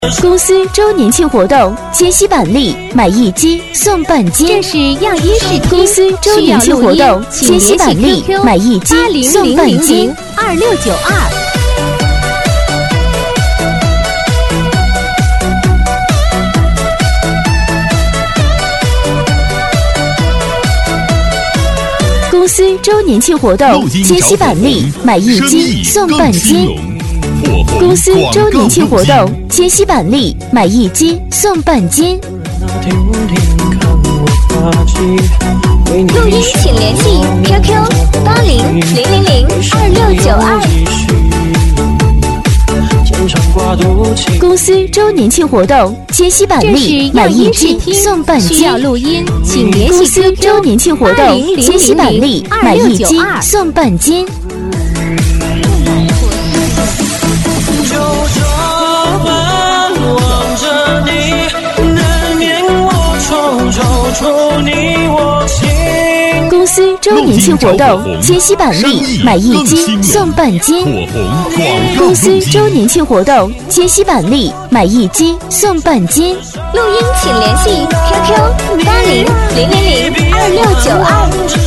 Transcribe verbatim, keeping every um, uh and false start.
公司周年庆活动，千禧板栗买一斤送半斤。 这是样衣试听， 公司周年庆活动，千禧板栗买一斤送半斤。 二六九二。 公司周年庆活动，千禧板栗买一斤送半斤。公司周年庆活动，千禧板栗买一斤送半斤。 录音请联系 Q Q 八零零零零二六九二。 公司周年庆活动，千禧板栗买一斤送半斤。 需要录音，请联系公司周年庆活动，千禧板栗买一斤送半斤。公司周年庆活动，千禧板栗买一斤送半斤。公司周年庆活动，千禧板栗买一斤送半斤。 录音请联系 Q Q 八零零零零二六九二。